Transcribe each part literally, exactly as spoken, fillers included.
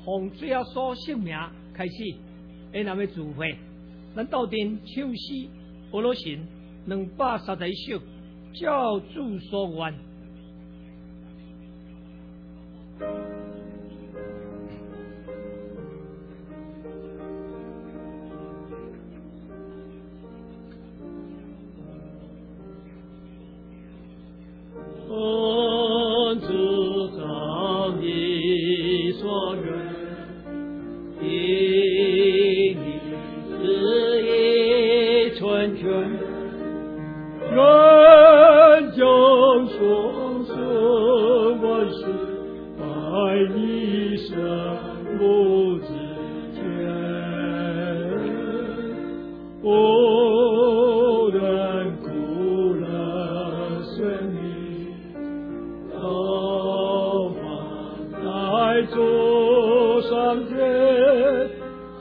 奉主耶稣圣名开始，因咱们聚会，咱斗阵唱诗俄罗神两百三十一首，照主所愿。 奉主照你所愿，以你旨意成全，愿将双生万事摆你圣母之前。我人苦乐顺利，都放在主上天，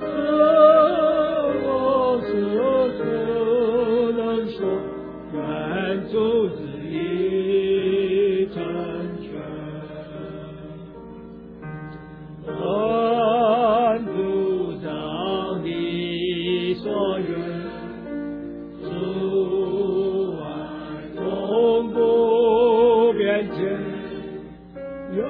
使我此刻能说愿主旨意成全。愿主照你所愿，主爱从不变迁，有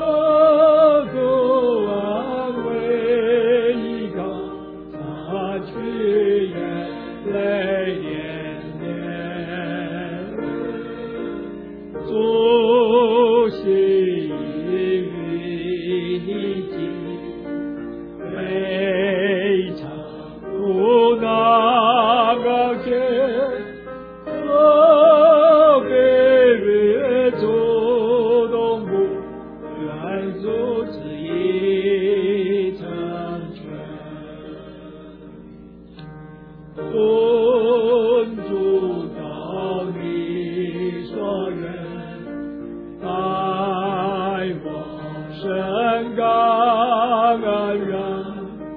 主安慰依靠，他去眼泪连连，主心与你近，非常苦难高见，特别越主动不愿主旨意成全，尊主到你所愿，待我深感恩人，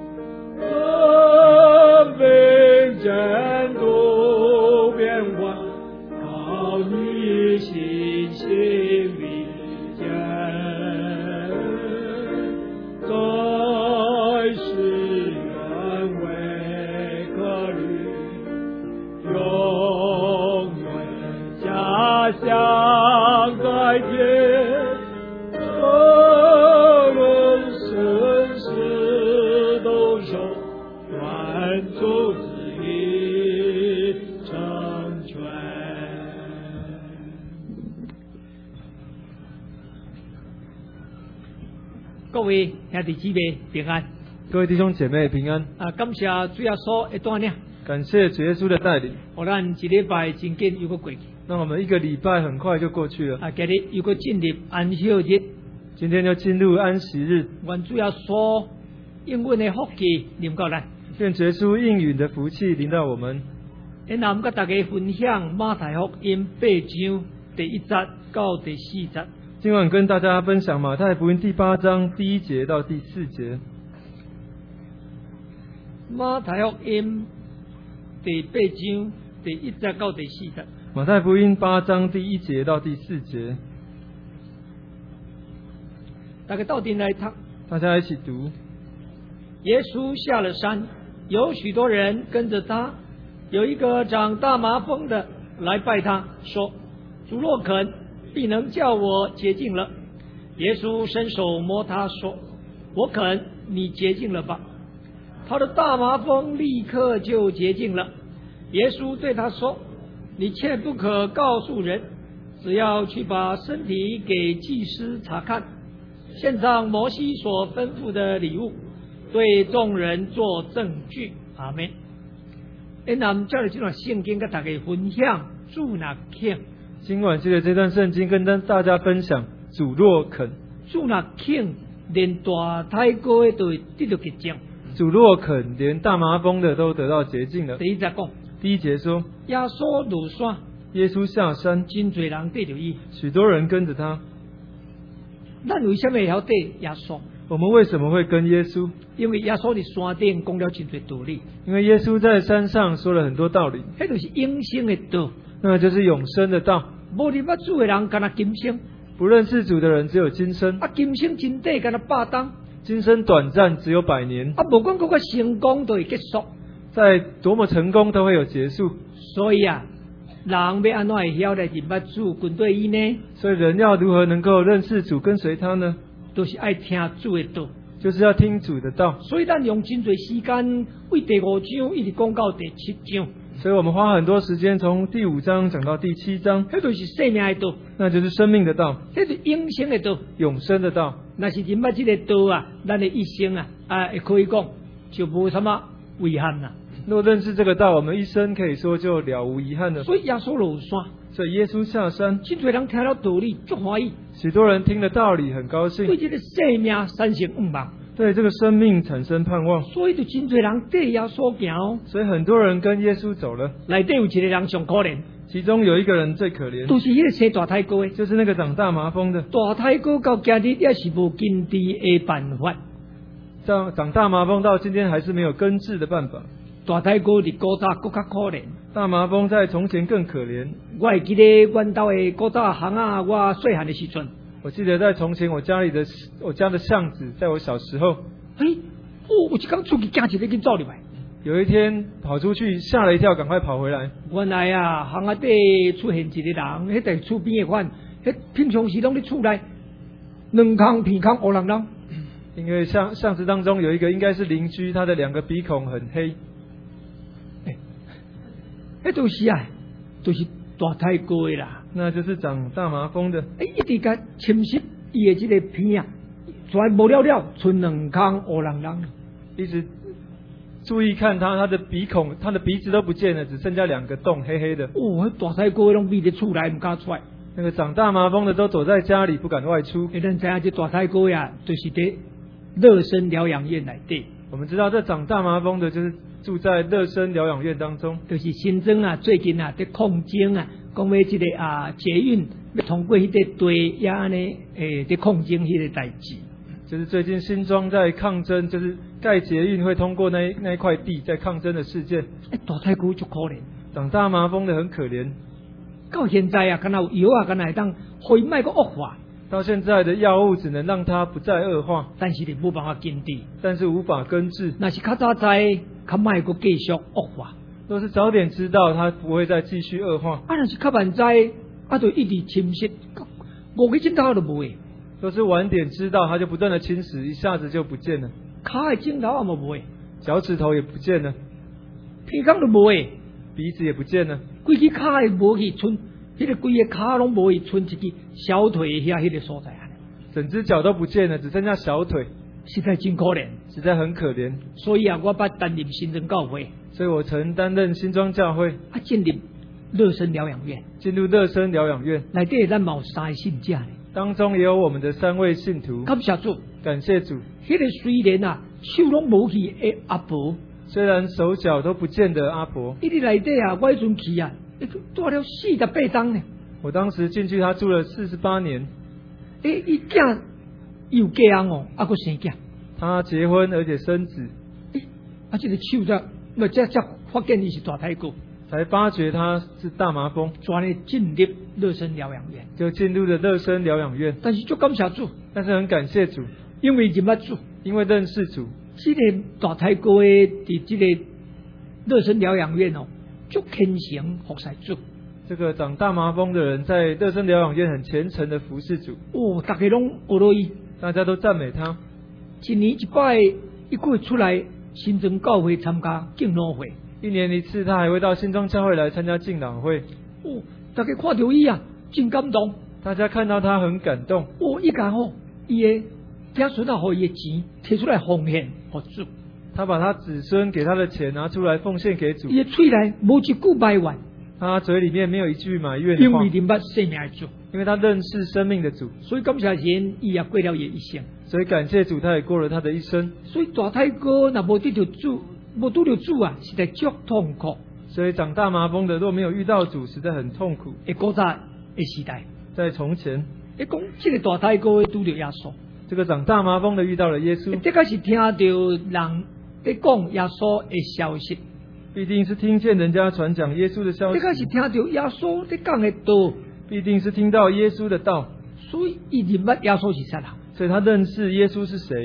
生命渐度变幻，靠你信心力坚，在世愿为可虑，永远家乡在天，个人生死都受愿主旨意成全。 各位兄弟姊妹平安！ 各位弟兄姐妹平安！ 啊，感谢主耶稣的带领， 感谢主耶稣的带领， 我咱一礼拜真紧又过过去。 让我们一个礼拜很快就过去了。 啊，今日又过进入安息日， 今天就进入安息日， 愿主耶稣应允的福气临到咱。 愿耶稣应允的福气临到我们。 因咱跟大家分享马太福音八章第一节到第四节。 今晚跟大家分享马太福音第八章第一节到第四节。 马太福音第八章第一节到第四节。 马太福音八章第一节到第四节， 大家到底来读。 大家一起读。 耶稣下了山，有许多人跟着他。有一个长大麻风的来拜他，说：“主若肯，必能叫我洁净了。”耶稣伸手摸他，说：“我肯，你洁净了吧。”他的大麻风立刻就洁净了。耶稣对他说：“你切不可告诉人，只要去把身体给祭司查看，献上摩西所吩咐的礼物，对众人做证据。”阿们。因咱照着这段圣经跟大家分享，主若肯。 今晚借着这段圣经跟大家分享，主若肯。 主若肯，连大太哥的都会得到洁净。 主若肯，连大麻风的都得到洁净了。 第一节讲， 第一节说， 耶稣落山， 耶稣下山， 真多人跟着伊， 许多人跟着他。 咱为什么要跟耶稣？ 我们为什么会跟耶稣？ 因为耶稣在山顶讲了真多道理。 因为耶稣在山上说了很多道理， 那就是永生的道， 那就是永生的道。 无认主的人，干那今生； 不认识主的人只有今生。 啊，今生真短，干那百当。 今生短暂，只有百年， 啊，无讲嗰個成功都會結束。 再多麼成功都會有結束。 所以啊，人要安怎會曉得認捌主跟對伊呢？ 所以人要如何能夠認識主，跟隨他呢？ 都是愛聽主的道， 就是要聽主的道。 所以咱用真多時間為第五章一直講到第七章。 所以我們花很多時間從第五章講到第七章， 迄就是生命的道， 那就是生命的道， 迄就是永生的道， 永生的道。 若是認捌這個道啊，咱的一生啊，啊，也可以講就無什麼遺憾啦。 若認識這個道，我們一生可以說就了無遺憾了。 所以耶穌落山， 所以耶穌下山， 真多人聽到道理足歡喜， 許多人聽了道理很高興， 對這個生命產生願望， 對這個生命產生盼望。 所以就真多人跟耶穌行， 所以很多人跟耶穌走了， 內底有一個人上可憐， 其中有一個人最可憐， 都是迄個生大太哥的， 就是那個長大麻風的。 大太哥到今日也是無根治的辦法， 長長大麻風到今天還是沒有根治的辦法。 大太哥佇古早更加可憐。 大麻風在從前更可憐。 我會記得阮兜的古早巷啊，我細漢的時陣， 我記得在從前我家裡的我家的巷子，在我小時候， 哎，哦，有一天出去驚一個緊走入來， 有一天跑出去嚇了一跳，趕快跑回來。 原來啊，巷仔底出現一個人，迄在厝邊的款，迄平常時攏咧厝內，兩空鼻孔烏人人。 因為巷巷子當中有一個應該是鄰居，他的兩個鼻孔很黑。迄就是啊，就是大太哥的啦， 那就是長大麻風的。 哎，一直甲侵蝕伊的這個片啊，全無了了，剩兩空烏人人。 一直注意看他，他的鼻孔，他的鼻子都不見了，只剩下兩個洞，黑黑的。 哦，大太哥攏閉在厝內，唔敢出來。 那個長大麻風的都躲在家裡，不敢外出。 誒，咱知影這大太哥呀，就是在樂生療養院內底。 我們知道這長大麻風的，就是住在樂生療養院當中。 就是新增啊，最近啊，在抗爭啊，講要這個啊捷運要通過迄個對也安尼誒，在抗爭迄個代志。 就是最近新莊在抗爭，就是蓋捷運會通過那一那一塊地，在抗爭的事件。 誒，大太哥就可憐， 長大麻風的很可憐。 到現在啊，敢若有藥啊，敢若會當會賣個惡化。 到現在的藥物只能讓它不再惡化， 但是你冇辦法根治， 但是無法根治。 那是較早知，較賣個繼續惡化。 若是早點知道，它不會再繼續惡化。 啊，若是較晚知，啊，就一直侵蝕，五個鐘頭都冇誒。 若是晚點知道，它就不斷的侵蝕，一下子就不見了。 骹的鏡頭也冇冇誒， 腳趾頭也不見了， 鼻孔都冇誒， 鼻子也不見了， 規隻骹的冇去剩，迄個規個骹攏冇去剩一支小腿遐迄個所在啊， 整隻腳都不見了，只剩下小腿， 實在真可憐， 實在很可憐。 所以啊，我捌擔任新莊教會， 所以我曾擔任新莊教會， 啊，進入樂生療養院， 進入樂生療養院， 內底咱冇三個信者呢， 當中也有我們的三位信徒。 感謝主， 感謝主。 迄個雖然啊手攏冇去的阿婆， 雖然手腳都不見的阿婆， 伊啲內底啊，我迄陣去啊，住了四十八冬呢。 我當時進去，他住了四十八年。 誒，伊囝有嫁人哦，啊，佫生囝。 他結婚而且生子。 誒，啊，這個手則，咪則則發現伊是大太哥， 才發覺他是大麻風， 轉嚟進入樂生療養院， 就進入了樂生療養院。 但是就感謝主， 但是很感謝主， 因為認捌主， 因為認識主。 這個大太哥誒，佇這個樂生療養院哦，足虔誠服侍主。 這個長大麻風的人在樂生療養院很虔誠的服侍主。 哦，大家攏學到伊， 大家都讚美他。 一年一擺，伊會出來新莊教會參加敬老會。 一年一次，他還會到新莊教會來參加敬老會。 哦，大家看到伊啊，真感動。 大家看到他很感動。 哦，伊講吼，伊嘅子孫啊，互伊嘅錢摕出來奉獻給主。 他把他子孫給他的錢拿出來奉獻給主。 伊嘅嘴內無一句埋怨。 他嘴裡面沒有一句埋怨的話， 因為認捌生命的主， 因為他認識生命的主， 所以感謝神，伊也過了伊一生。 所以感謝主，他也過了他的一生。 所以大太哥若無得到主，無拄到主啊，實在足痛苦。 所以長大麻風的，若沒有遇到主，實在很痛苦。 誒，古早嘅時代， 在從前， 你講這個大太哥拄到耶穌， 這個長大麻風的遇到了耶穌， 這個是聽到人在講耶穌嘅消息。 必定是聽見人家傳講耶穌的消息， 這個是聽到耶穌在講的道， 必定是聽到耶穌的道， 所以伊認捌耶穌是啥人， 所以他認識耶穌是誰，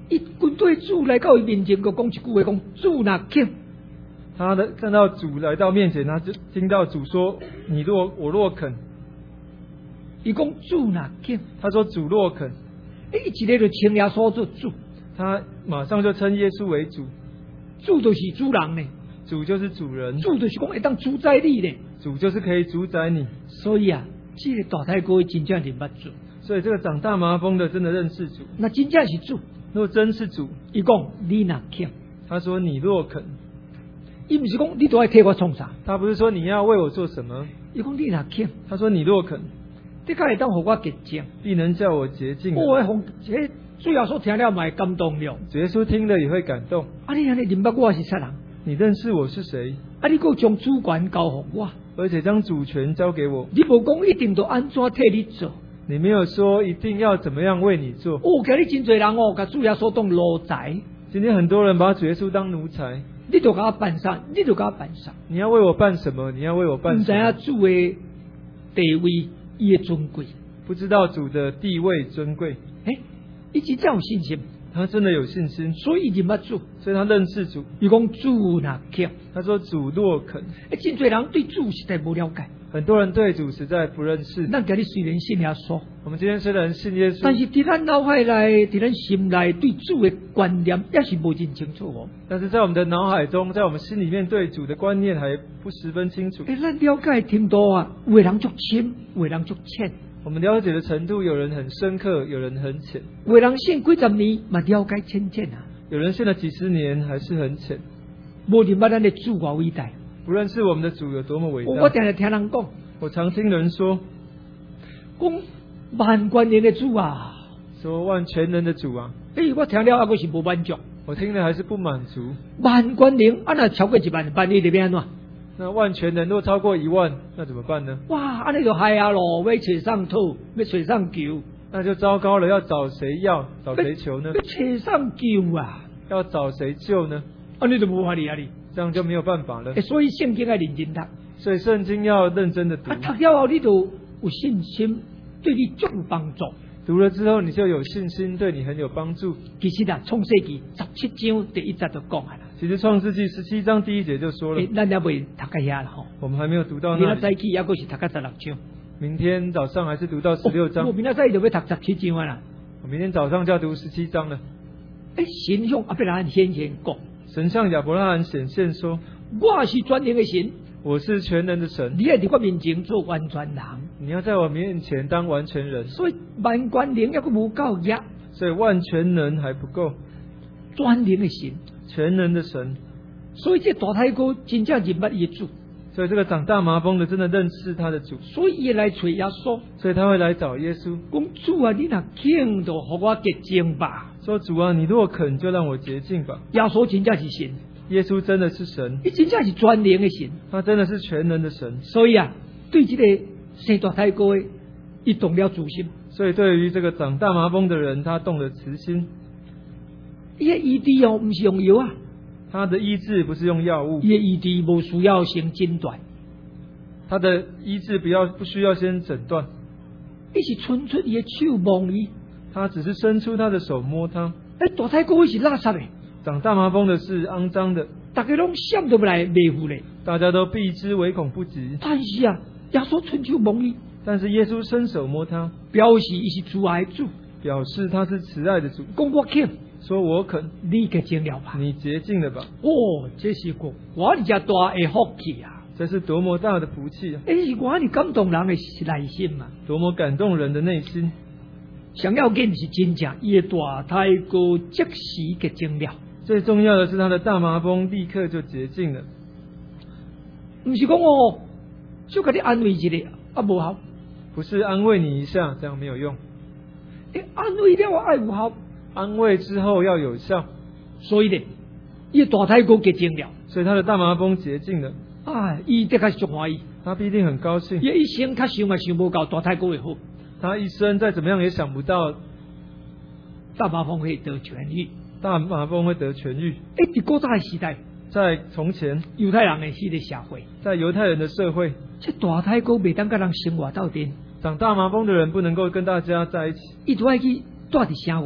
伊军队主来到伊面前，就讲一句话，讲主若肯。 他的看到主来到面前，他就听到主说：“你若我若肯。” 伊讲主若肯， 他说：“主若肯。” 伊一个就称耶稣做主， 他马上就称耶稣为主。 主就是主人呢， 主就是主人， 主就是讲会当主宰你呢， 主就是可以主宰你。 所以啊，这个大太哥真正认捌主。 所以这个长大麻风的真的认识主。 那真正是主， 如果真是主， 伊讲你若肯， 他说你若肯。 伊不是讲你都要替我创啥， 他不是说你要为我做什么， 伊讲你若肯， 他说你若肯， 你才会当互我洁净， 必能叫我洁净。 我红，这主要所听了嘛会感动了。 主耶稣听了也会感动。 啊，你安尼认捌我是啥人？ 你认识我是谁？ 啊，你佫将主权交互我， 而且将主权交给我。 你无讲一定都安怎替你做。 你没有说一定要怎么样为你做。 哦，今日真侪人哦，甲主耶稣当奴才。 今天很多人把主耶稣当奴才。 你就给他办啥？你就给他办啥？ 你要为我办什么？你要为我办什么？ 不知道主的地位，伊的尊贵， 不知道主的地位尊贵。 哎，伊真正有信心， 他真的有信心， 所以认捌主， 所以他认识主。 伊讲主若肯， 他说主若肯。 哎，真侪人对主实在无了解。 很多人对主实在不认识。 咱今日虽然信耶稣， 我们今天虽然信耶稣， 但是伫咱脑海内、伫咱心内对主的观念也是无真清楚哦。 但是在我们的脑海中，在我们心里面对主的观念还不十分清楚。 哎，咱了解程度啊，有的人足深，有的人足浅。 我们了解的程度，有人很深刻，有人很浅。 有的人信几十年，嘛了解浅浅啊。 有人信了几十年，还是很浅。 无认捌咱的主偌伟大， 不认识我们的主有多么伟大。 我常常听人讲。 我常听人说， 讲万官人的主啊， 说万全能的主啊。 哎，我听了还阁是无满足， 我听了还是不满足。 万官人啊，那超过一万，万你得变安怎？ 那万全能若超过一万，那怎么办呢？ 哇，安尼就害啊咯，要找上土，要找上求， 那就糟糕了。要找谁要？找谁求呢？ 要找上救啊！ 要找谁救呢？ 安尼就无法理啊你， 这样就没有办法了。 欸、所以圣经要认真读。 所以圣经要认真的读。 啊，读了后你就有信心，对你足有帮助。 读了之后，你就有信心，对你很有帮助。 其实啊，创世纪十七章第一节就讲啊啦。 其实创世纪十七章第一节就说了。 欸、咱也未读到遐啦吼。 我们还没有读到那里。 明仔早起也阁是读到十六章。 明天早上还是读到十六章。 我、哦、明仔早起就要读十七章啊啦。 我明天早上就要读十七章了。 哎、欸，神向亞伯拉罕顯現講， 神向亞伯拉罕顯現說： 我是全能的神。 我是全能的神， 你要在我面前做完全人， 你要在我面前当完全人。 所以万全能也不够呀， 所以万全能还不够， 全能的神， 全能的神。 所以这大太哥真正认捌耶主， 所以这个长大麻风的真的认识他的主， 所以伊来找耶稣， 所以他会来找耶稣， 讲主啊，你若肯就给我洁净吧。 说主啊，你若肯就让我洁净吧。 耶稣真正是神。 耶稣真的是神， 他真正是全能的神， 他真的是全能的神。 所以啊，对这个生大太哥的，他动了慈心。 所以对于这个长大麻风的人，他动了慈心。 伊个医治哦，不是用药啊， 他的医治不是用药物， 伊个医治无需要先诊断， 他的医治不要不需要先诊断， 伊是伸出伊的手摸伊， 他只是伸出他的手摸他。 哎，大太哥是垃圾的。 长大麻风的是肮脏的， 大家拢想都不来维护嘞， 大家都避之唯恐不及。 但是啊，耶稣伸手摸伊， 但是耶稣伸手摸他， 表示伊是慈爱主， 表示他是慈爱的主。 讲我肯， 说我肯， 你洁净了吧？ 你洁净了吧？ 哦，这是个我哋家大的福气啊！ 这是多么大的福气啊！ 这是我哋感动人的内心嘛， 多么感动人的内心。 上要紧是真正伊的大太哥即时洁净了。 最重要的是他的大麻风立刻就洁净了， 不是讲哦，就给你安慰一下啊，无效。 不是安慰你一下，这样没有用。 诶，安慰了爱有效， 安慰之后要有效。 所以呢，伊大太哥洁净了， 所以他的大麻风洁净了。 啊，伊的确是足欢喜， 他必定很高兴。 伊一生较想也想不到大太哥会好， 他一生再怎么样也想不到大麻风会得痊愈。 大麻风会得痊愈。 哎，伫古早的时代， 在从前犹太人的迄个社会， 在犹太人的社会， 这大太哥袂当甲人生活斗阵， 长大麻风的人不能够跟大家在一起， 伊都爱去住伫城外，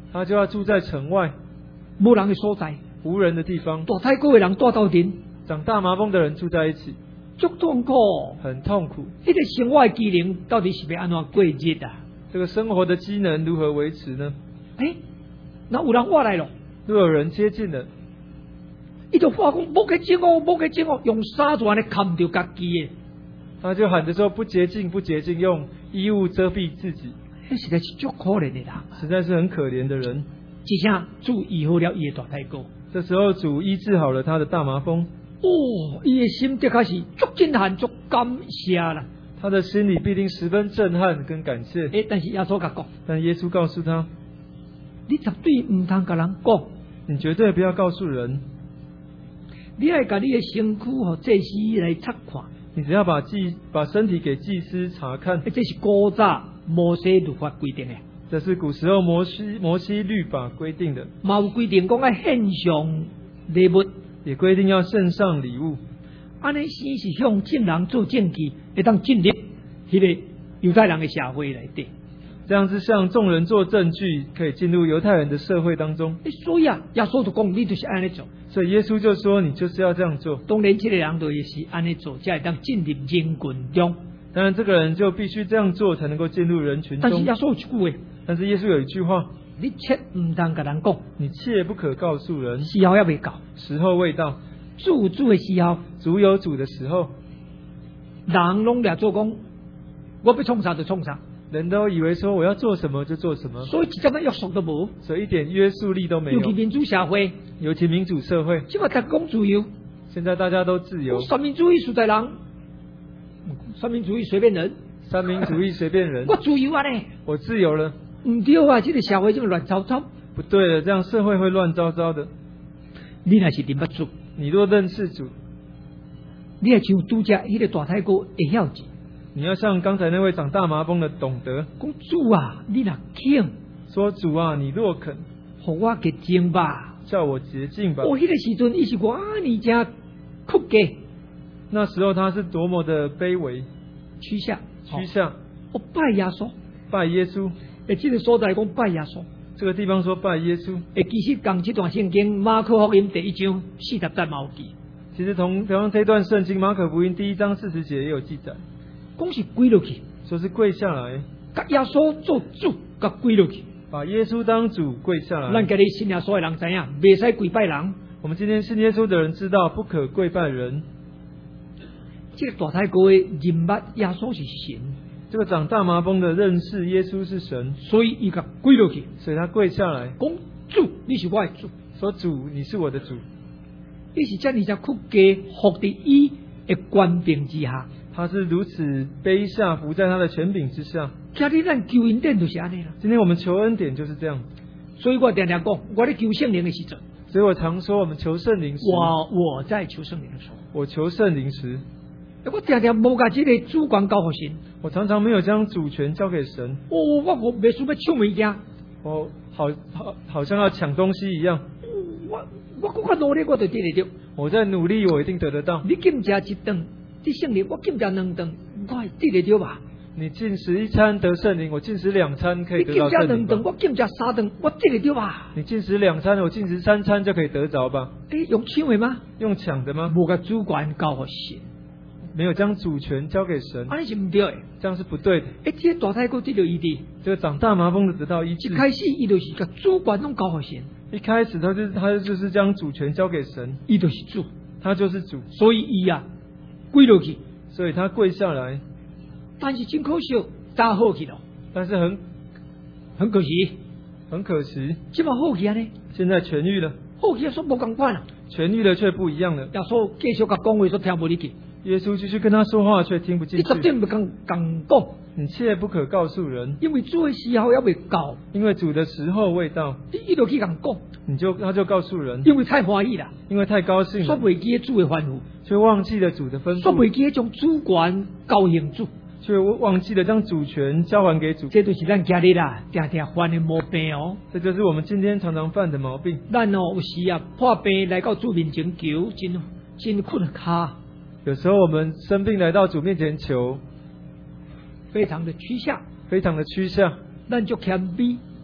他就要住在城外无人的所在， 无人的地方。 大太高的人住斗阵， 长大麻风的人住在一起， 足痛苦， 很痛苦。 迄个生活的机能到底是要安怎过日啊？ 这个生活的机能如何维持呢？ 哎，那有人话来了， 若有人接近了， 伊就话讲无去整哦，无去整哦，用纱缎来冚住家己的， 他就喊着说不洁净，不洁净，用衣物遮蔽自己， 迄实在是足可怜的人， 实在是很可怜的人。 一下主医好了伊的大太高， 这时候主医治好了他的大麻风， 哦，伊的心的确是足震撼、足感谢啦。 他的心里必定十分震撼跟感谢。 诶，但是耶稣甲讲， 但耶稣告诉他， 你绝对唔通甲人讲， 你绝对不要告诉人， 你要甲你的身躯和祭司来测看。 你只要把祭把身体给祭司查看。 这是古早摩西律法规定的， 这是古时候摩西摩西律法规定的， 嘛有规定讲要献上礼物， 也规定要献上礼物。 安尼先是向正人做证据，会当进入迄个犹太人的社会内底。 这样子向众人做证据，可以进入犹太人的社会当中。 所以啊，耶稣就讲，你就是安尼做。 所以耶稣就说，你就是要这样做。 当然，这个人就也是安尼做，才会当进入人群中。 当然，这个人就必须这样做，才能够进入人群中。 但是耶稣有一句话， 但是耶稣有一句话， 你切唔当甲人讲， 你切不可告诉人， 时候还未到， 时候未到。 主有主的时候， 主有主的时候， 人拢俩做讲，我要创啥就创啥。 人都以为说我要做什么就做什么， 所以一点仔约束都无， 所以一点约束力都没有。 尤其民主社会， 尤其民主社会， 即个大家讲自由， 现在大家都自由。 三民主义属在人，三民主义随便人， 三民主义随便人。 我自由啊咧， 我自由了。 唔对啊，这个社会就乱糟糟。 不对了，这样社会会乱糟糟的。 你若是认不主， 你若认识主， 你也像拄只迄个大太哥会晓子。 你要像刚才那位长大麻风的懂得， 讲主啊，你若肯， 说主啊，你若肯， 互我洁净吧， 叫我洁净吧。 哦，迄、那个时阵，伊是我你家酷嘅。 那时候他是多么的卑微， 屈下， 屈下。 我、哦、拜耶稣， 拜耶稣。 诶，这个所在讲拜耶稣， 这个地方说拜耶稣。 诶，其实讲这段圣经马可福音第一章四十节嘛有记。 其实同同样这段圣经马可福音第一章四十节也有记载。 讲是跪落去， 说是跪下来， 甲耶稣做主，甲跪落去， 把耶稣当主，跪下来。 咱今日信耶稣的人知影，袂使跪拜人。 我们今天信耶稣的人知道，不可跪拜人。 这个大太哥的认捌耶稣是神， 这个长大麻风的认识耶稣是神， 所以伊甲跪落去， 所以他跪下来， 讲主，你是我的主， 说主，你是我的主。 伊是这二只屈家服伫伊的权柄之下。 他是如此卑下，伏在他的权柄之下。 今日咱求恩典就是安尼啦。 今天我们求恩典就是这样。 所以我常常讲，我咧求圣灵的时阵， 所以我常说，我们求圣灵时， 我我在求圣灵的时候， 我求圣灵时， 我常常无甲这个主权交互神。 我常常没有将主权交给神。 哦，我我袂输要抢物件， 我好好好像要抢东西一样。 我我更较努力，我就得得到。 我在努力，我一定得得到。 你禁食一顿。这圣灵，我禁食两顿，我会得得到吧？ 你进食一餐得圣灵，我进食两餐可以得到圣灵吧？ 你禁食两顿，我禁食三顿，我得得到吧？ 你进食两餐，我进食三餐就可以得着吧？ 诶，用抢的吗？ 用抢的吗？ 无甲主权交给神， 没有将主权交给神， 安尼是唔对的， 这样是不对的。 诶，这大太哥得到医治， 这个长大麻风的得到医治。 一开始伊就是甲主权拢交给神， 一开始他就是他就是将主权交给神， 伊就是主， 他就是主， 所以伊啊跪落去。 所以他跪下来， 但是真可惜，早好去了。 但是很很可惜， 很可惜， 即么好去啊呢？ 现在痊愈了， 好去说无共款啊， 痊愈了却不一样了。 耶稣继续甲讲话，说听无入去。 耶稣继续跟他说话，却听不进去。 你绝对不敢敢讲， 你切不可告诉人， 因为主的时候还未到， 因为主的时候未到。 你伊就去敢讲， 你就他就告诉人， 因为太欢喜了， 因为太高兴了， 所袂记主的吩咐， 却忘记了主的吩咐， 所袂记将主权交行主， 却忘记了将主权交还给主。 这就是咱今日啦，常常犯的毛病哦。 这就是我们今天常常犯的毛病。 咱哦有时啊破病来到主面前求，真真困卡。 有时候我们生病来到主面前求， 非常的趋向， 非常的趋向， 咱就谦卑，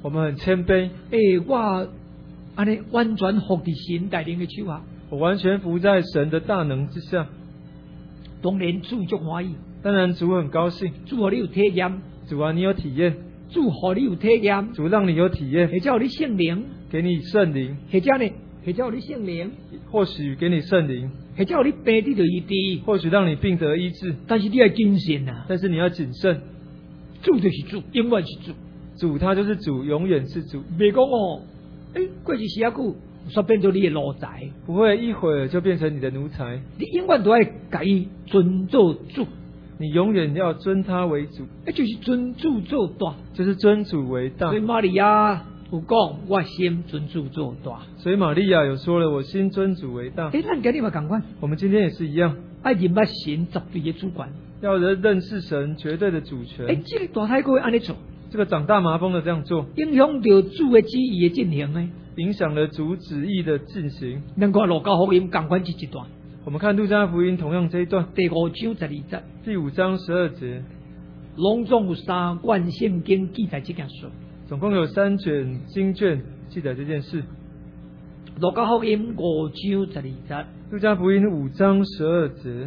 我们很谦卑， 诶，我安尼完全服伫神带领的手下， 我完全服在神的大能之下。 当然主足欢喜， 当然主很高兴， 主互你有体验， 主啊，你有体验， 主互你有体验， 主让你有体验， 或者有你圣灵， 给你圣灵， 或者呢，或者有你圣灵， 或许给你圣灵， 或者有你病得到医治， 或许让你病得医治， 但是你要谨慎啊， 但是你要谨慎。 主就是主，永远是主， 主他就是主，永远是主。 别讲哦，诶，过一时啊久，煞变做你的奴才， 不会一会儿就变成你的奴才， 你永远都要甲伊尊做主， 你永远要尊他为主， 那就是尊主做大。 就是尊主为大所以。玛利亚有讲，我心尊主做大。 所以玛利亚有说了，我心尊主为大。 诶，咱今日嘛共款， 我们今天也是一样， 爱认捌神绝对的主权。 要人认识神绝对的主权。 诶，这个大太哥安尼做， 这个长大麻风的这样做， 影响到主的旨意的进行呢。 影响了主旨意的进行。 咱看路加福音共款这一段， 我们看路加福音同样这一段， 第五章十二节， 第五章十二节， 拢总有三卷圣经记载这件事。 总共有三卷经卷记载这件事。 路加福音五章十二节， 路加福音五章十二节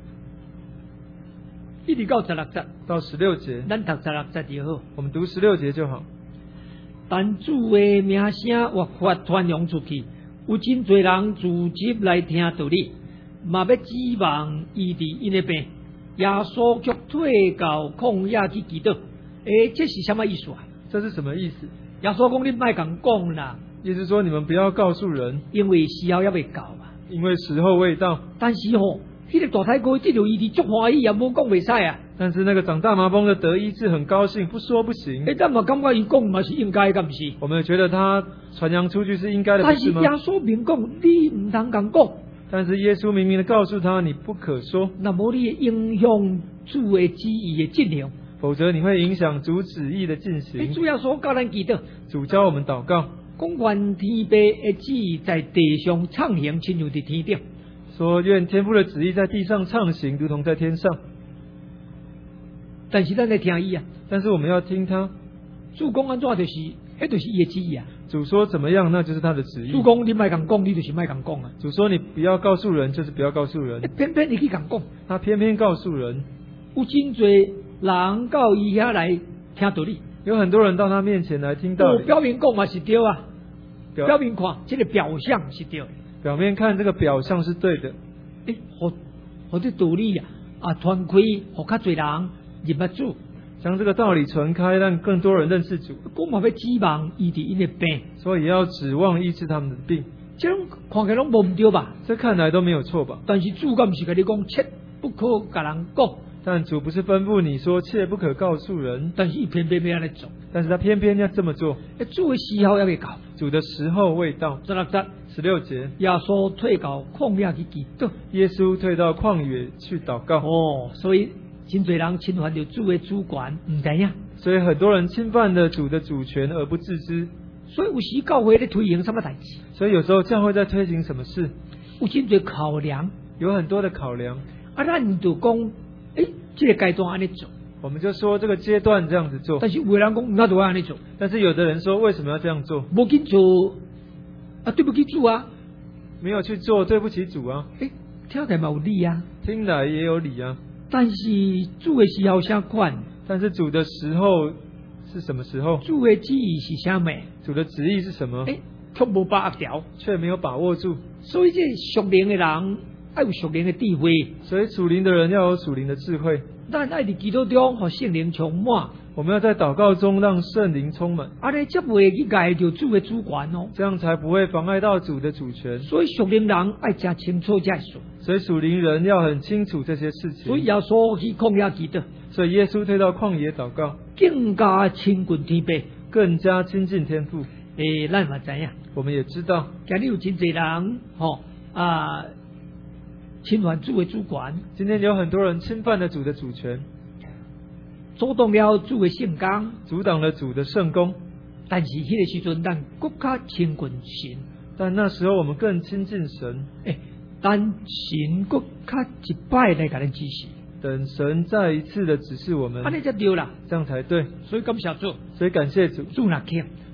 一直到十六节， 到十六节， 咱读十六节就好。 我们读十六节就好。 但主的名声越发传扬出去，有真侪人聚集来听道理，嘛要指望医治因的病。耶稣却退到旷野去祈祷。诶，这是什么意思啊？ 这是什么意思？ 耶稣讲：“你莫共讲啦， 意思说你们不要告诉人， 因为时候还未到啊。 因为时候未到。 但是吼，迄、那个大太哥这条医治足欢喜，也无讲袂使啊。 但是那个长大麻风的得医治很高兴，不说不行。 诶，咱嘛感觉伊讲嘛是应该，敢不是？ 我们也觉得他传扬出去是应该的，不但是是吗？ 耶稣明讲，你唔通共讲。 但是耶稣明明的告诉他，你不可说， 那么你影响主的旨意的进行。 否则你会影响主旨意的进诶， 行。 主要说教咱祈祷， 主教我们祷告， 讲愿天父的旨意在地上畅行，亲像伫天顶。 说愿天父的旨意在地上畅行，如同在天上。 但是咱在听伊啊， 但是我们要听他， 主讲安怎就是，迄就是伊的旨意啊。 主说怎么样，那就是他的旨意。 主讲你莫共讲，你就是莫共讲啊。 主说你不要告诉人，就是不要告诉人诶，。偏偏你去共讲， 他偏偏告诉人， 有真侪人到伊遐来听道理。 有很多人到他面前来听道有理， 表面讲嘛是对啊， 表表面看这个表象是对的。 表面看这个表象是对的， 诶，互互这道理啊，啊传开，互较侪人认捌主。 将这个道理传开，让更多人认识主。 讲嘛要指望医治因的病， 所以要指望医治他们的病， 这种看起来拢无唔对吧？ 这看来都没有错吧？ 但是主敢是跟你讲，切不可甲人讲， 但主不是吩咐你说切不可告诉人， 但是伊偏偏要安尼做。 但是他偏偏要这么做。 诶，主的时候还未到， 主的时候未到。 十六节， 十六节， 耶稣退到旷野去祈祷。 耶稣退到旷野去祷告。 哦，所以真侪人侵犯着主的主权，唔知影。 所以很多人侵犯了主的主权而不自知。 所以有时教会咧推行什么代志， 所以有时候教会在推行什么事， 有真侪考量， 有很多的考量。 啊，咱就讲，诶，这个阶段安尼做， 我们就说这个阶段这样子做， 但是有的人讲，那就要安尼做， 但是有的人说为什么要这样做？ 无紧做，啊，对不起主啊， 没有去做，对不起主啊。 诶，听起来嘛有理啊， 听来也有理啊。 但是主的时候啥款？ 但是主的时候是什么时候？ 主的旨意是啥物？ 主的旨意是什么？ 诶，却无把握条， 却没有把握住。 所以这属灵的人要有属灵的智慧， 所以属灵的人要有属灵的智慧。 咱爱伫基督中和圣灵充满， 我们要在祷告中让圣灵充满， 安尼才袂去碍着主的主权哦。 这样才不会妨碍到主的主权。 所以属灵人爱真清楚这事， 所以属灵人要很清楚这些事情。 所以耶稣去旷野祈祷， 所以耶稣退到旷野祷告， 更加亲近天父， 更加亲近天父。 诶，咱嘛知影， 我们也知道， 今日有真侪人吼啊，侵犯主的主权， 今天有很多人侵犯了主的主权， 阻挡了主的圣工， 阻挡了主的圣工。 但是迄个时阵，咱更加亲近神。 但那时候我们更亲近神， 诶，等神更加一摆来甲咱指示， 等神再一次的指示我们， 安尼才对啦。 这样才对。 所以感谢主， 所以感谢主， 主若欠，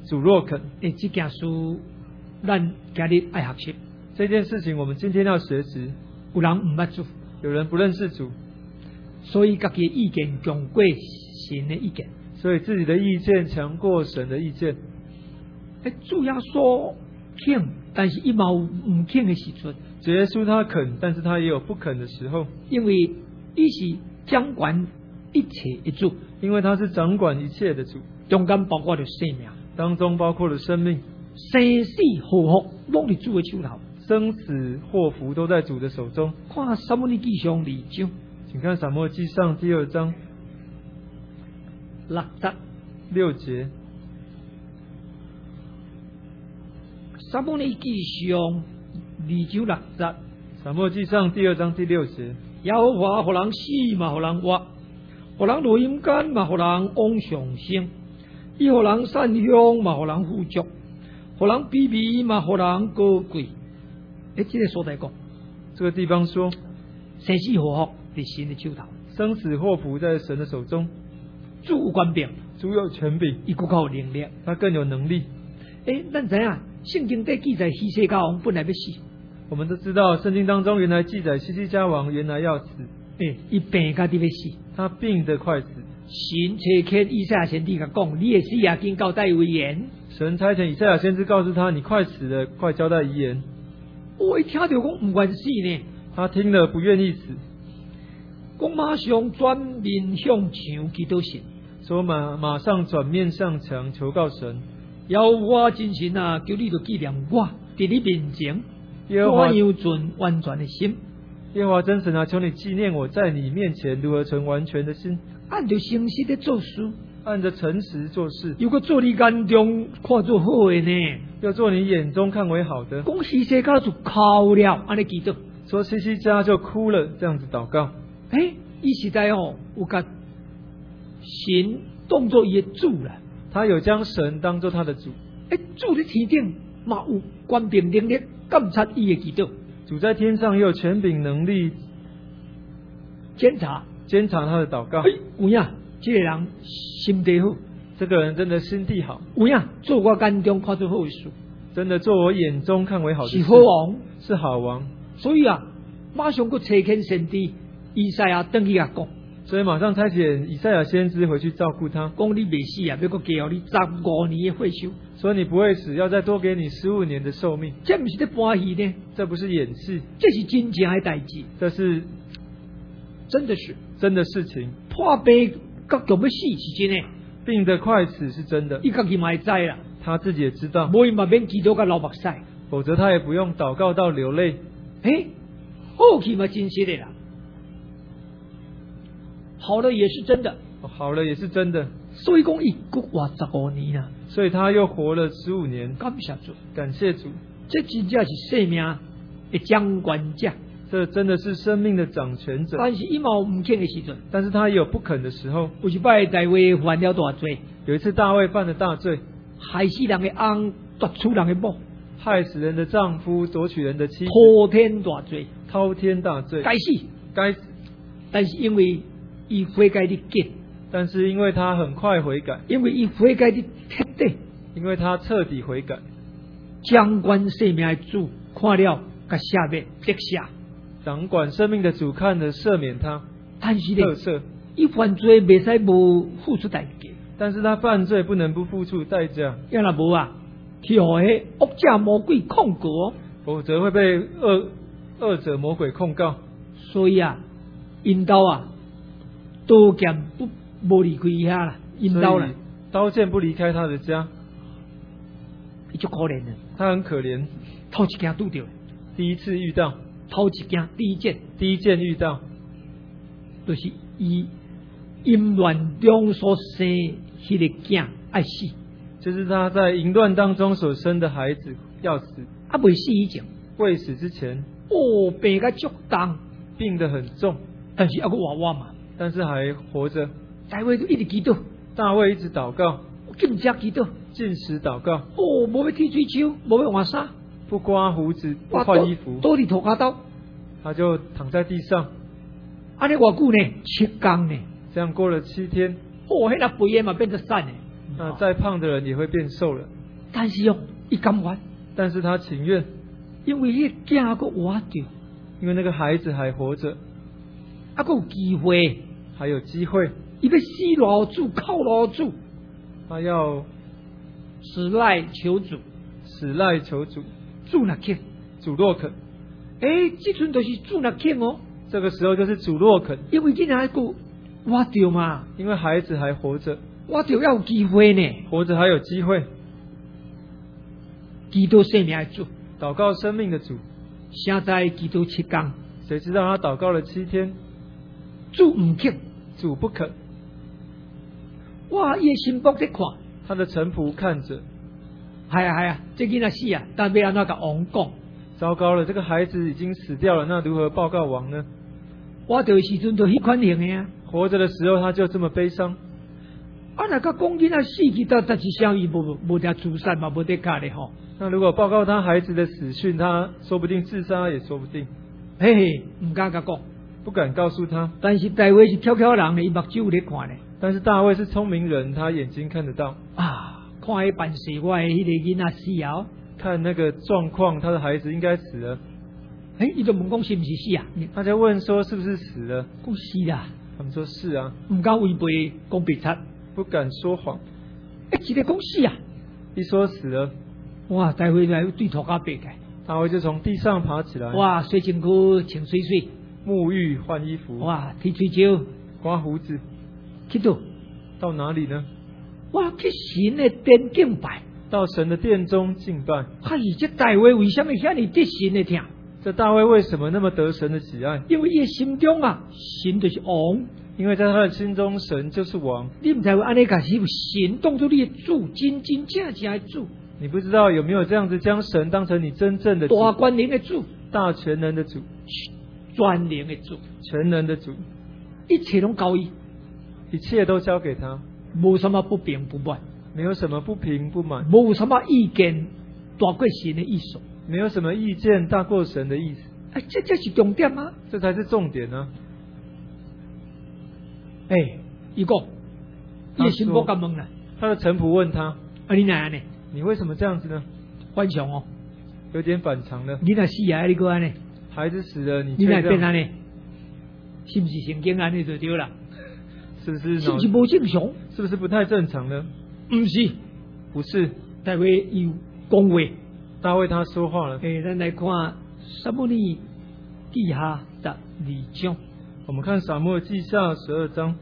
主若肯。 诶，这件事咱今日爱学习。 这件事情我们今天要学习。 有人唔捌主， 有人不认识主， 所以自己的意见强过神的意见， 所以自己的意见强过神的意见。 诶，主要说肯，但是伊嘛有唔肯的时阵。 主耶稣他肯，但是他也有不肯的时候， 因为伊是掌管一切的主， 因为他是掌管一切的主， 中间包括了生命， 当中包括了生命， 生死祸福拢伫主的手头， 生死祸福都在主的手中。 看撒母耳记上二章， 请看撒母耳记上第二章六节， 六节。 撒母耳记上二章六节， 撒母耳记上第二章第六节。 耶和华互人死嘛，互人活，互人落阴间嘛，互人往上升，伊互人善香嘛，互人富足，互人卑微嘛，互人高贵。诶，这个所在讲， 这个地方说， 生死祸福伫神的手头， 生死祸福在神的手中。 主有权柄， 主有权柄， 伊更有能力， 他更有能力。 诶，咱知影圣经底记载希西家王本来要死， 我们都知道圣经当中原来记载希西家王原来要死， 诶，伊病家己要死， 他病得快死。 神差遣以赛亚先知甲讲，你会死啊，紧交代遗言。 神差遣以赛亚先知告诉他，你快死了，快交代遗言。 我一听到讲唔愿死呢， 他听了不愿意死， 讲马上转面向墙祈祷神， 说马马上转面向墙求告神。 要我真神啊，求你就纪念我，伫你面前， 耶和华我有存完全的心， 耶和华真神啊，求你纪念我在你面前如何存完全的心， 按照诚实的做事， 按着诚实做事， 如果做你眼中看做好的呢， 要做你眼中看为好的。 讲希西家就哭了，安尼祈祷。 说希西家就哭了，这样子祷告。 诶，伊实在哦，有甲神当作伊的主啦。 他有将神当作他的主， 诶，主在天顶嘛有权柄能力监察伊的祈祷， 主在天上也有权柄能力检查监察他的祷告。 诶，有影，这个人心地好， 这个人真的心地好， 有影，做我眼中看做好的事， 真的做我眼中看为好的事， 是好王， 是好王。 所以啊，马上佫差遣先知以赛亚登去甲讲， 所以马上差遣以赛亚先知回去照顾他， 讲你未死啊，要佫加予你十五年的岁数， 说你不会死，要再多给你十五年的寿命。 这不是在搬戏呢， 这不是演戏， 这是真正的代志， 这是真的是真的事情。 破病甲强要死是真的， 病得快死是真的， 伊家己嘛会知啦， 他自己也知道， 无伊嘛免祈祷甲流目屎， 否则他也不用祷告到流泪。 诶，好去嘛真实的啦，好了也是真的， 好了也是真的， 所以讲伊佫活十五年啦， 所以他又活了十五年。 感谢主， 感谢主， 这真正是生命的掌管者， 这真的是生命的掌权者。 但是伊嘛有唔肯的时阵， 但是他也有不肯的时候。 有一摆大卫犯了大罪， 有一次大卫犯了大罪， 害死人的翁，夺取人的某， 害死人的丈夫，夺取人的妻子， 滔天大罪， 滔天大罪， 该死， 该死。 但是因为伊悔改的紧， 但是因为他很快悔改， 因为伊悔改的彻底， 因为他彻底悔改， 掌管生命的主看了，甲下面得下， 掌管生命的主看了赦免他， 但是呢， 特赦。 伊犯罪袂使无付出代价， 但是他犯罪不能不付出代价， 要若无啊，去互迄恶者魔鬼控告哦， 否则会被恶恶者魔鬼控告。 所以啊，因兜啊，刀剑不无离开伊遐啦，因兜啦， 刀剑不离开他的家， 伊足可怜的， 他很可怜。 头一件拄着， 第一次遇到， 头一件第一件， 第一件遇到， 就是伊淫乱中所生迄个囝爱死， 就是他在淫乱当中所生的孩子要死， 啊未死以前， 未死之前， 哦病甲足重， 病得很重， 但是还佫活活嘛， 但是还活着。 大卫就一直祈祷， 大卫一直祷告， 禁食祈祷， 禁食祷告， 哦无要剃水手，无要换衫， 不刮胡子，不换衣服， 倒伫涂骹兜， 他就躺在地上。 安尼偌久呢？七天呢？ 这样过了七天， 哦，迄个肥的嘛变成散的， 那再胖的人也会变瘦了。 但是哦，伊甘愿， 但是他情愿， 因为迄囝个活着， 因为那个孩子还活着， 还有机会， 还有机会。 伊要死老主，靠老主， 他要死赖求主， 死赖求主， 主若肯， 主若肯。 诶，这阵就是主若肯哦。 这个时候就是主若肯， 因为囡仔还个活着嘛， 因为孩子还活着， 活着要有机会呢， 活着还有机会。 基督生命的主， 祷告生命的主， 现在基督七天， 谁知道他祷告了七天， 主唔肯， 主不肯。 哇，伊心腹在看， 他的臣仆看着， 系啊系啊，这囡仔死啊，但要安怎甲王讲？ 糟糕了，这个孩子已经死掉了，那如何报告王呢？ 活着的时阵就迄款型的啊， 活着的时候他就这么悲伤。 啊，那个讲囡仔死去，但但是相伊无无得自杀嘛，无得卡的吼。 那如果报告他孩子的死讯，他说不定自杀也说不定。 嘿嘿，唔敢甲讲， 不敢告诉他。 但是大卫是悄悄人的，伊目睭咧看咧。 但是大卫是聪明人，他眼睛看得到啊，看迄办事，我的迄个囡仔死后， 看那个状况，他的孩子应该死了。 哎，伊就问讲是不是死啊？ 大家问说是不是死了？ 讲是啦。 他们说是啊， 唔敢违背讲白贼， 不敢说谎。 哎，一个讲是啊， 一说死了， 哇，大卫来对头家爬起， 大卫就从地上爬起来， 哇，洗身躯，穿水水， 沐浴换衣服， 哇，剃水椒， 刮胡子， 去到到哪里呢？ 哇，去神的殿敬拜， 到神的殿中敬拜。 嗨，这大卫为什么遐尼得神的听？ 这大卫为什么那么得神的喜爱？ 因为伊心中啊，神就是王。 因为在他的心中，神就是王。 你唔知有安尼，假是神当作你的主，真真正正的主。 你不知道有没有这样子将神当成你真正的主， 大权能的主， 大全能的主， 全能的主， 全能的主， 一切拢交伊， 一切都交给他， 无什么不平不满， 没有什么不平不满， 无什么意见大过神的意思， 没有什么意见大过神的意思。 哎，这这是重点啊！ 这才是重点呢、啊。 哎，伊讲，伊心腹甲问啦， 他的臣仆问他： 啊，你哪样呢？ 你为什么这样子呢？ 反常哦， 有点反常了。 你若死啊，你个安尼， 孩子死了，你你哪变安呢？ 尼？是不是圣经安尼就对啦？ 是不是？ 是不是不正常？ 是不是不太正常呢？ 不是， 不是。 大卫有讲话， 大卫他说话了。 哎，咱来看撒母耳记下十二章。 我们看撒母耳记下十二章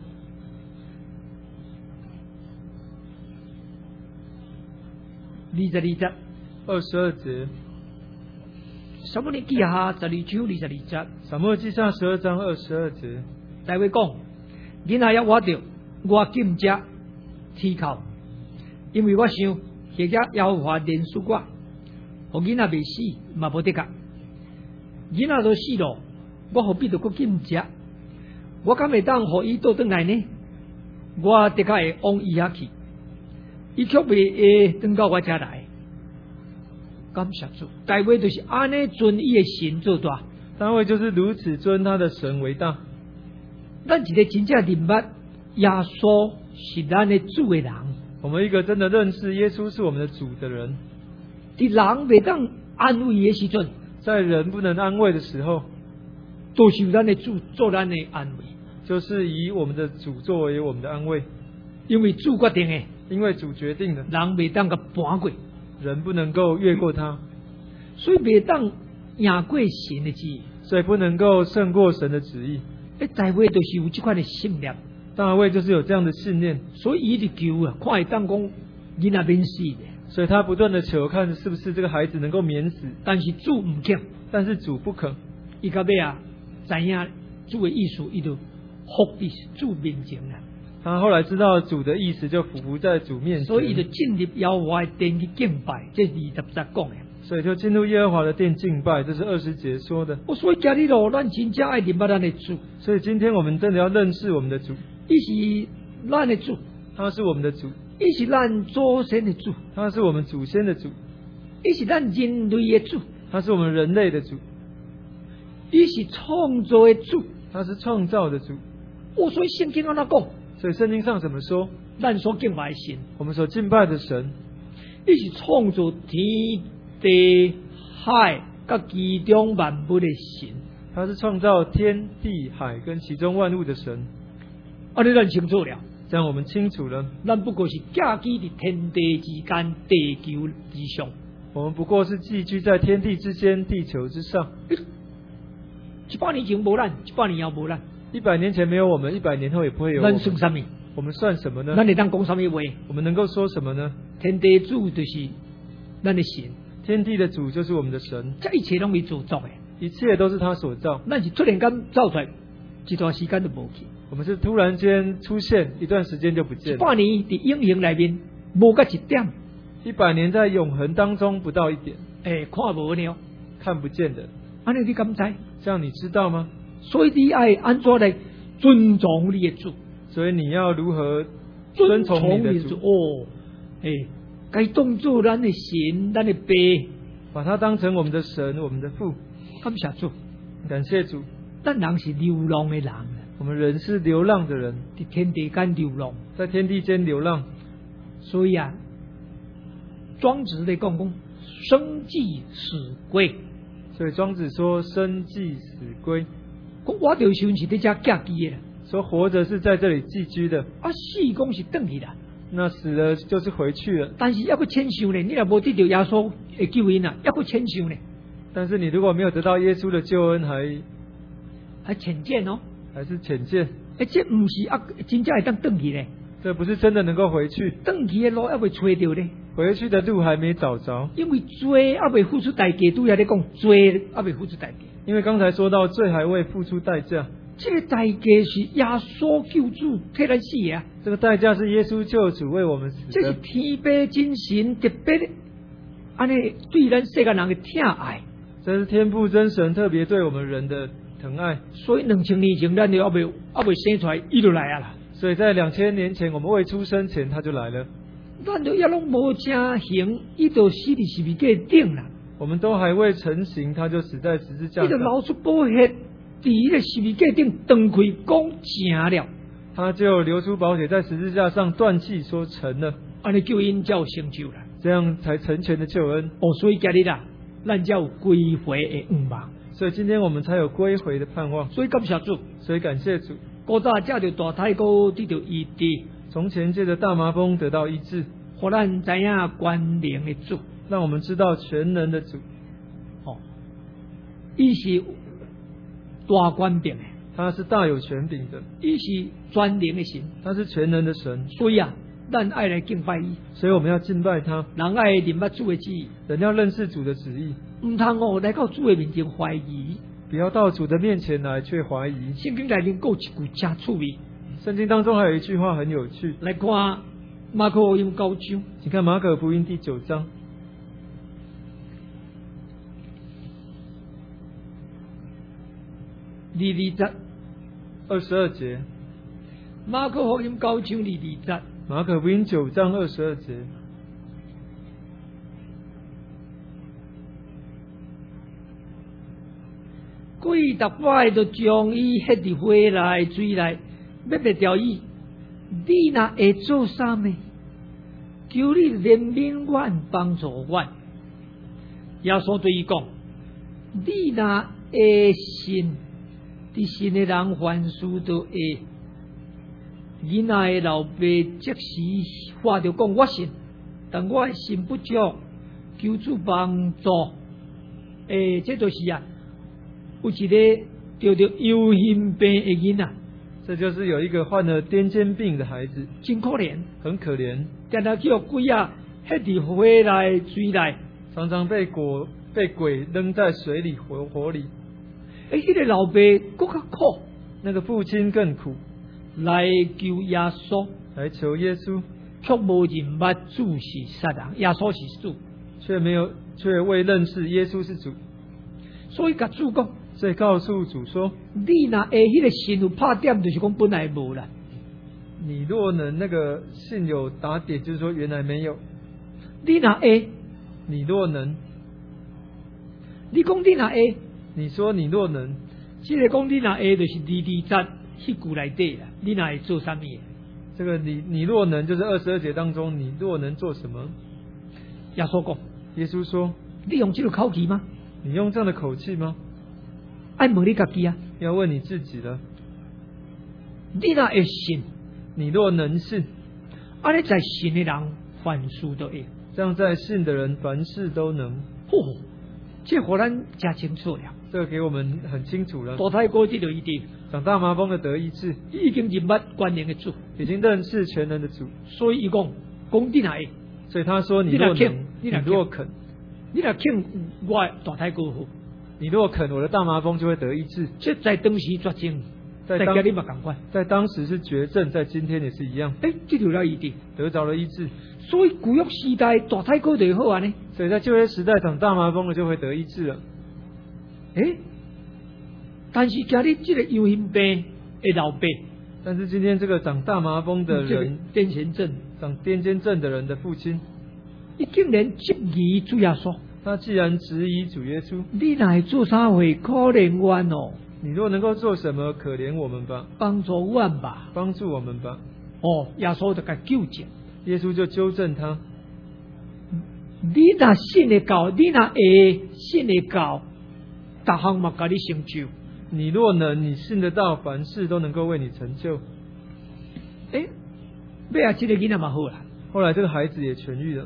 二十二节， 二十二节。 撒母耳记下十二章二十二节。 撒母耳记下十二章二十二节。 大卫讲：囡仔要活着，我禁食天靠，因为我想，或者耶和华怜恤我，互囡仔未死嘛无得干。囡仔都死咯，我何必着搁禁食？我敢会当互伊倒转来呢？我的确会往伊遐去，伊却未会转到我遮来。感谢主，大卫就是安尼尊伊的神做大。 大卫就是如此尊他的神为大。 咱一个真正明白耶稣是咱的主的人， 我们一个真的认识耶稣是我们的主的人， 伫人未当安慰的时阵， 在人不能安慰的时候， 都是咱的主做咱的安慰， 就是以我们的主作为我们的安慰， 因为主决定的， 因为主决定的， 人未当个搬过， 人不能够越过他， 所以未当赢过神的旨意， 所以不能够胜过神的旨意。 诶，大卫就是有这款的信念， 大卫就是有这样的信念， 所以伊就求啊，看会当讲囡仔免死的， 所以他不断的求看是不是这个孩子能够免死， 但是主唔肯， 但是主不肯。 伊到尾啊，知影主的意思，伊就伏伫主面前啦。 他后来知道主的意思，就俯伏在主面前， 所以就进入耶和华的殿去敬拜，这是二十节讲的。 所以就进入耶和华的殿敬拜，这是二十节说的。 我所以今日咯，咱真正爱认捌咱的主。 所以今天我们真的要认识我们的主， 伊是咱的主， 他是我们的主， 伊是咱祖先的主， 他是我们祖先的主， 伊是咱人类的主， 他是我们人类的主， 伊是创造的主， 他是创造的主。 我所以圣经安怎讲？ 所以圣经上怎么说？ 咱所敬拜的神， 我们所敬拜的神， 伊是创造天地海甲其中万物的神。 他是创造天地海跟其中万物的神。 啊，你咱清楚了， 这样我们清楚了， 咱不过是寄居伫天地之间、地球之上。 我们不过是寄居在天地之间、地球之上。 一百年前无咱，一百年后无咱。 一百年前没有我们，一百年后也不会有我咱们。 算什么？ 我们算什么呢？ 咱会当讲什么话？ 我们能够说什么呢？ 天地主就是咱的神， 天地的主就是我们的神， 这一切拢是主造的， 一切都是他所造。 咱是突然间造出来，一段时间就无去。 我们是突然间出现，一段时间就不见了。 一百年伫永恒内面无甲一点， 一百年在永恒当中不到一点， 诶，看无呢， 看不见的。 安尼你敢知？ 这样你知道吗？ 所以你爱安怎来尊重你的主？ 所以你要如何尊崇你的主？ 哦，诶，该当作咱的神，咱的爸， 把它当成我们的神，我们的父。 感谢主， 感谢主。 咱人是流浪的人， 我们人是流浪的人， 伫天地间流浪， 在天地间流浪。 所以啊，庄子咧讲讲，生祭死归。 所以庄子说生祭死归， 我就想是在家寄居的， 说活着是在这里寄居的， 啊死讲是转去啦， 那死了就是回去了。 但是要不牵想呢，你若无得到耶稣的救恩啊，要不牵想呢， 但是你如果没有得到耶稣的救恩，还还浅见哦， 还是浅见， 而且不是啊，真正会当转去呢， 这不是真的能够回去， 转去的路还未找到呢。 回去的路还没找着， 因为罪还未付出代价，拄也咧讲罪还未付出代价。 因为刚才说到罪还未付出代价， 这个代价是耶稣救主替咱死的啊！ 这个代价是耶稣救主为我们死的， 这是天父真神特别安尼对咱世界人的疼爱。 这是天父真神特别对我们人的疼爱。 所以两千年前咱就还未还未生出来，伊就来啊啦。 所以在两千年前，我们未出生前他就来了。 咱就也拢无成形，伊就死伫十字架顶啦。 我们都还未成形，他就死在十字架上。 伊就流出宝血，伫迄个十字架顶断开，讲成了。 他就流出宝血，在十字架上断气，说成了。 安尼救恩才有成就啦， 这样才成全的救恩。 哦，所以今日啦，咱才有归回的愿望。 所以今天我们才有归回的盼望。 所以感谢主， 所以感谢主。 古早借着大太高得到医治。 从前借着大麻风得到医治， 互咱知影关联的主， 让我们知道全能的主。 哦，伊是大权柄的， 他是大有权柄的， 伊是全能的神， 他是全能的神。 所以啊，咱爱来敬拜伊， 所以我们要敬拜他。 人爱认捌主的旨意， 人要认识主的旨意， 唔通哦来到主的面前怀疑。 不要到主的面前来却怀疑。 圣经内面有一句真趣味。 圣经当中还有一句话很有趣， 来看马可福音九章， 请看马可福音第九章二二节， 二十二节。 马可福音九章二二节， 马可福音九章二十二节。 鬼逐摆就将伊迄伫火内水内，要灭掉伊。你若会做啥呢？求你怜悯阮，帮助阮。耶稣对伊讲：你若会信，伫信的人凡事都会。囡仔的老爸即时话就讲我信，但我的信不足，求主帮助。诶，这就是啊。有一个得着忧心病的囡仔， 这就是有一个患了癫痫病的孩子， 真可怜， 很可怜， 常常叫鬼啊，迄伫火内水内， 常常被鬼被鬼扔在水里火火里。 诶，迄个老爸更较苦， 那个父亲更苦， 来求耶稣， 来求耶稣， 却无认捌主是杀人，耶稣是主， 却没有却未认识耶稣是主， 所以甲主讲。 所以告诉主说： 你若会迄个心有拍点，就是讲本来无啦。 你若能那个信有打点，就是说原来没有。 你若会， 你若能， 你讲你若会， 你说你若能， 即个讲你若会，就是二二节迄句内底啦。你若会做啥物？ 这个你你若能，就是二十二节当中，你若能做什么？ 耶稣讲， 耶稣说， 你用这个口气吗？ 你用这样的口气吗？ 爱问你自己啊， 要问你自己了。 你若会信， 你若能信， 安尼在信的人凡事都会。 这样在信的人凡事都能。 哦，这互咱加清楚了。 这个给我们很清楚了。 大太哥这就一定长大麻风的得医治， 已经认捌关联的主， 已经认识全能的主， 所以伊讲讲你若会， 所以他说你若能， 你若肯， 你若肯，我的大太哥好， 你若肯，我的大麻风就会得医治。 这在当时绝症， 在当在你嘛赶快， 在当时是绝症，在今天也是一样。 哎，这就了一定得着了医治。 所以古约时代大太哥就好啊呢。 所以在旧约时代长大麻风的就会得医治了。 哎，但是今日这个忧心病的老爸， 但是今天这个长大麻风的人， 癫痫症、 长癫痫症的人的父亲， 他竟然质疑主耶稣。 他既然质疑主耶稣， 你乃做啥会可怜我哦？ 你若能够做什么，可怜我们吧， 帮助我吧， 帮助我们吧。 哦，耶稣就给纠正， 耶稣就纠正他。 你若信得到，你若会信得到，大项嘛给你成就。 你若能，你信得到，凡事都能够为你成就。 哎，尾啊，这个囡仔嘛好啦。 后来这个孩子也痊愈了。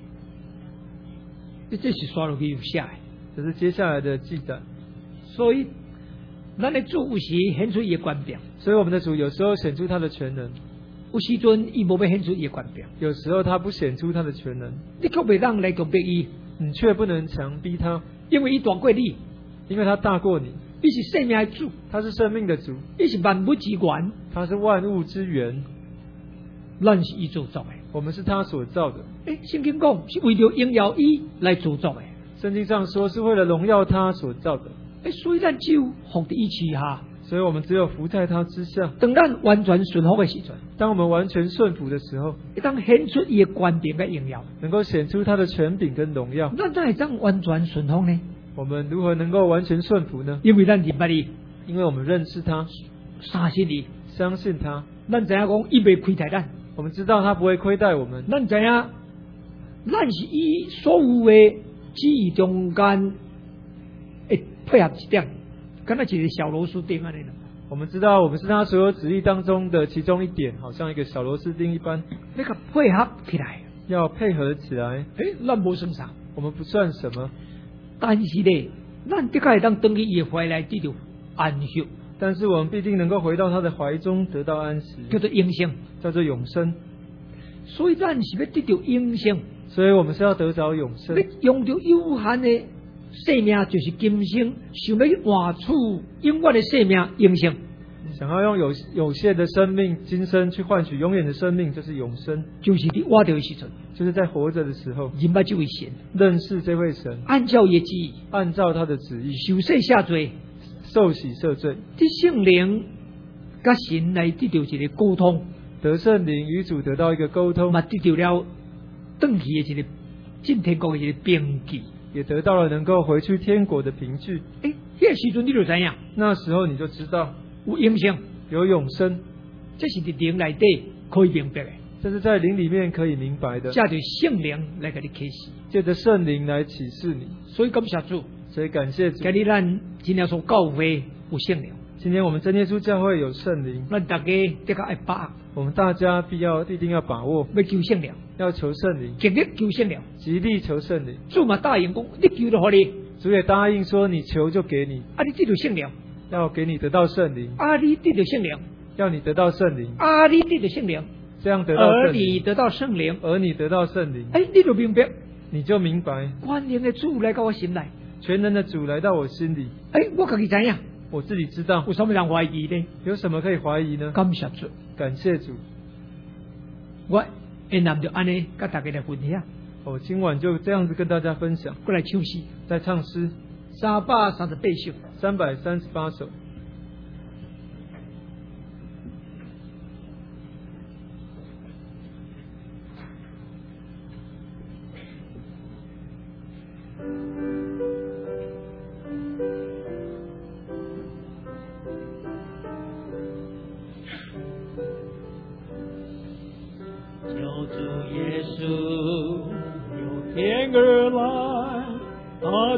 这是刷落去有写的， 这是接下来的记载。 所以，咱的主有时显出伊的权柄， 所以我们的主有时候显出他的全能， 有时阵伊无要显出伊的权柄， 有时候他不显出他的全能， 你却袂当来强迫伊， 你却不能强逼他， 因为伊大过你， 因为他大过你， 伊是生命的主， 他是生命的主， 伊是万物之源， 他是万物之源， 咱是伊所造的， 我们是他所造的。 诶，圣经讲是为了荣耀伊来所造的， 圣经上说是为了荣耀他所造的。 诶，所以咱只有服伫伊之下， 所以我们只有服在他之下。 当咱完全顺服的时阵， 当我们完全顺服的时候， 会当显出伊的权柄跟荣耀， 能够显出他的权柄跟荣耀。 咱怎会当完全顺服呢？ 我们如何能够完全顺服呢？ 因为咱认捌伊， 因为我们认识他， 相信伊， 相信他。 咱知影讲伊袂亏待咱， 我们知道他不会亏待我们。 咱知影，咱是伊所有的旨意中间会配合一点，敢若一个小螺丝钉安尼啦。 我们知道我们是他所有旨意当中的其中一点，好像一个小螺丝钉一般， 那个配合起来， 要配合起来。 诶，咱无算啥， 我们不算什么， 但是咧，咱的确会当登去伊的怀来得到安息， 但是我们必定能够回到他的怀中得到安息， 叫做永生， 叫做永生。 所以咱是要得到永生， 所以我们是要得着永生， 要用着有限的生命，就是今生，想要去换取永远的生命永生。 想要用有有限的生命，今生去换取永远的生命，就是永生。 就是伫活着的时阵， 就是在活着的时候， 认捌这位神， 认识这位神， 按照伊的旨意， 按照他的旨意， 受洗下罪， 受洗赦罪， 这圣灵甲神来得到一个沟通， 得圣灵与主得到一个沟通， 嘛得到了转去的一个进天国的一个凭据， 也得到了能够回去天国的凭据。 诶，迄个时阵你就知影， 那时候你就知道有永生， 有永生， 这是伫灵内底可以明白的， 这是在灵里面可以明白的， 借着圣灵来给你启示， 借着圣灵来启示你。 所以感谢主， 所以感谢主， 今日咱真耶稣教会有圣灵， 今天我们真耶稣教会有圣灵， 咱大家得个爱把握， 我们大家必要一定要把握， 要求圣灵， 要求圣灵， 极力求圣灵， 极力求圣灵。 主嘛答应讲，你求就给你， 主也答应说，你求就给你， 啊，你得到圣灵， 要给你得到圣灵， 啊，你得到圣灵， 要你得到圣灵， 啊，你得到圣灵， 这样得到而圣灵， 你得到圣灵， 而你得到圣灵， 哎，你就明白， 你就明白， 关灵的主来到我心内， 全能的主来到我心里， 哎，我自己知影， 我自己知道， 有什么人怀疑呢？ 有什么可以怀疑呢？ 感谢主， 感谢主， 我会南就安尼，跟大家来分享， 我今晚就这样子跟大家分享， 过来唱诗， 在唱诗三百三十八首， 三百三十八首。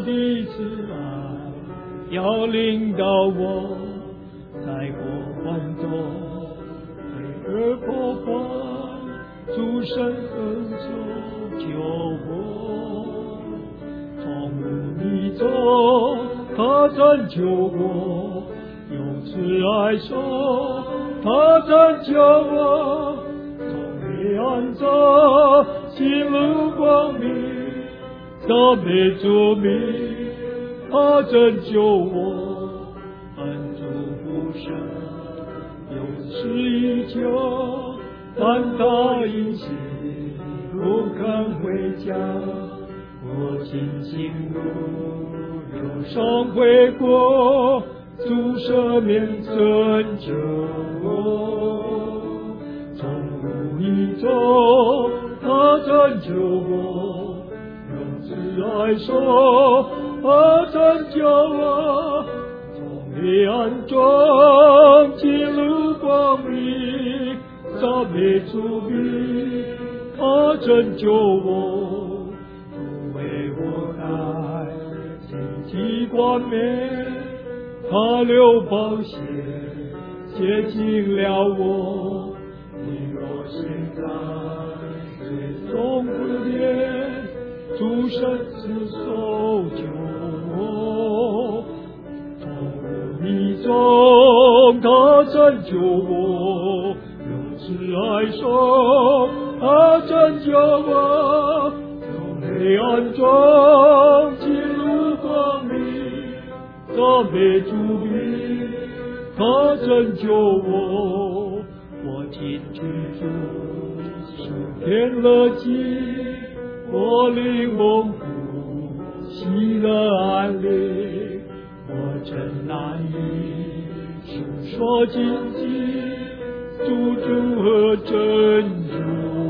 的慈爱，要领导我在过患中，罪恶破坏，主神恩手救我，从污泥中他拯救我，用慈爱手他拯救我，从黑暗中进入光明，赞美主名，他拯救我，恩主不赦，有始以久，但他因信不肯回家，我进行路，忧伤回国，主赦免拯救我，从污泥中他拯救我，用慈爱手他拯救我，从黑暗中进入光明，赞美主名，他拯救我，不为我开荆棘冠冕，他流宝血洁净了我，你若现在最终不变，主神之手救我，从污泥中他拯救我，用慈爱手他拯救我，从黑暗中进入光明，赞美主名，他拯救我，我进去主属天乐境，我灵蒙福喜乐安宁，我真难以述说荆棘，主主和拯救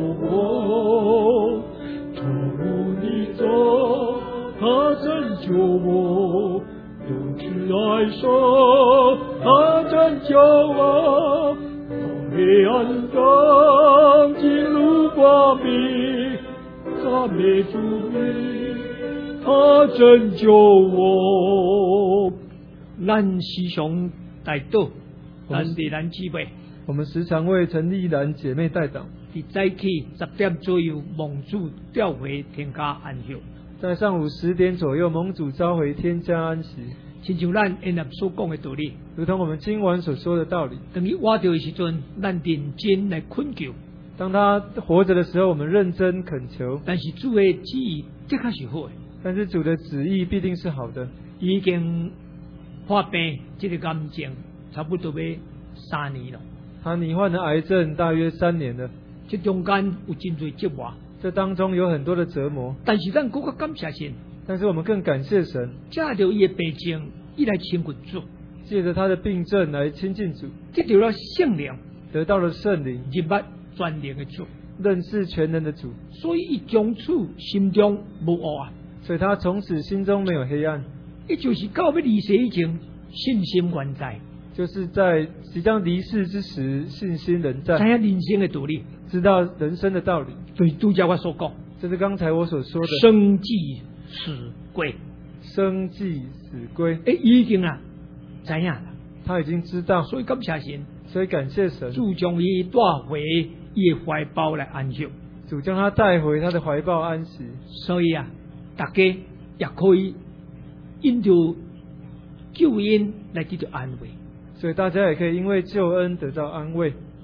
我，从污泥中他拯救我，用慈爱手他拯救我，从黑暗中进入光明，赞美主名，他拯救我。 咱时常带祷，咱伫咱姊妹， 我们时常为陈丽兰姐妹代祷。 伫早起十点左右，蒙主调回天家安息。 在上午十点左右，蒙主召回天家安息。 亲像咱因南所讲的道理， 如同我们今晚所说的道理。 等伊活着的时阵，咱认真来恳求。 当他活着的时候，我们认真恳求。 但是主的旨意的确是好的。 但是主的旨意必定是好的。 已经发病，这个癌症差不多要三年了。 他罹患了癌症大约三年了。 这中间有真多折磨， 这当中有很多的折磨。 但是咱更加感谢神。但是我们更感谢神， 借着伊的病症，伊来亲近主， 借着他的病症来亲近主， 得到了圣灵， 得到了圣灵， 认捌全能的主， 认识全能的主， 所以伊从此心中无黑暗， 所以他从此心中没有黑暗。 伊就是到要离世以前，信心原在， 就是在即将离世之时，信心仍在， 知影人生的道理， 知道人生的道理。 对，拄则我所讲， 这是刚才我所说的生计死归， 生计死归。 诶，已经啊，知影了， 他已经知道， 所以感谢神， 所以感谢神， 主将伊带回伊的怀抱来安息， 主将他带回他的怀抱安息。 所以啊，大家也可以因着救恩来得到安慰， 所以大家也可以因为救恩得到安慰。